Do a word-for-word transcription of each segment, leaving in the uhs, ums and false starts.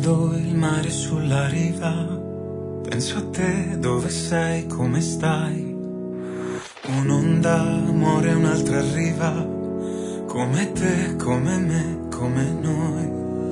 Vedo il mare sulla riva, penso a te, dove sei, come stai. Un'onda muore, un'altra arriva, come te, come me, come noi.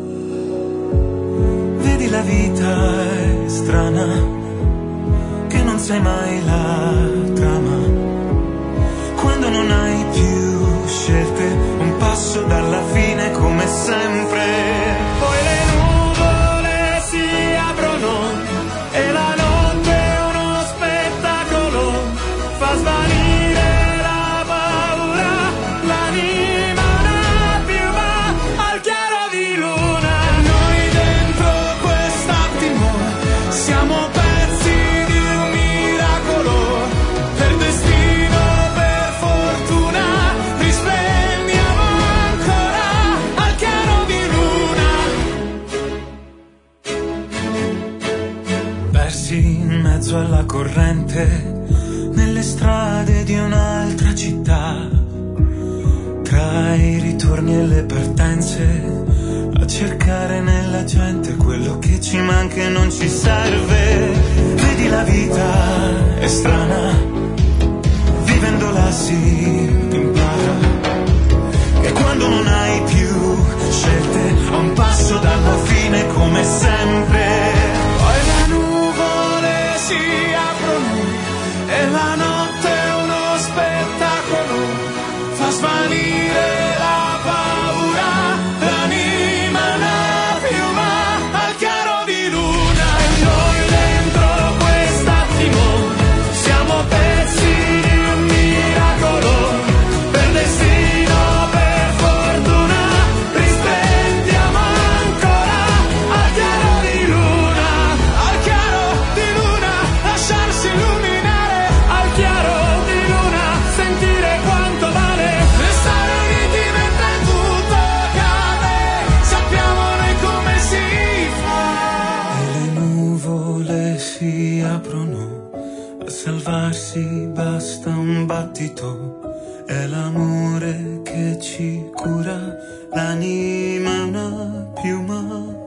Vedi la vita è strana, che non sai mai la trama. Quando non hai più scelte, un passo dalla fine come sempre. Poi le nuvole si aprono e la notte è uno spettacolo, fa svanire la paura, l'anima una piuma al chiaro di luna. Noi dentro quest'attimo siamo pezzi di un miracolo, per destino, per fortuna, risplendiamo ancora al chiaro di luna. Persi in mezzo alla corrente, nelle strade di un'altra città, tra i ritorni e le partenze, a cercare nella gente quello che ci manca e non ci serve. Vedi la vita è strana, vivendola si impara, e quando non hai più scelte, a un passo dalla fine come sempre. Poi le nuvole si aprono e la notte è uno spettacolo, fa svanire la paura, l'anima è una piuma al chiaro di luna. E noi dentro quest'attimo siamo pezzi di un miracolo, per destino, per fortuna, risplendiamo ancora al chiaro di luna, al chiaro di luna, lasciarsi illuminare al chiaro di luna, sentire quanto vale restare uniti mentre tutto cade, sappiamo noi come si fa. E le nuvole si aprono, a salvarsi basta un battito, è l'amore che ci cura, l'anima è una piuma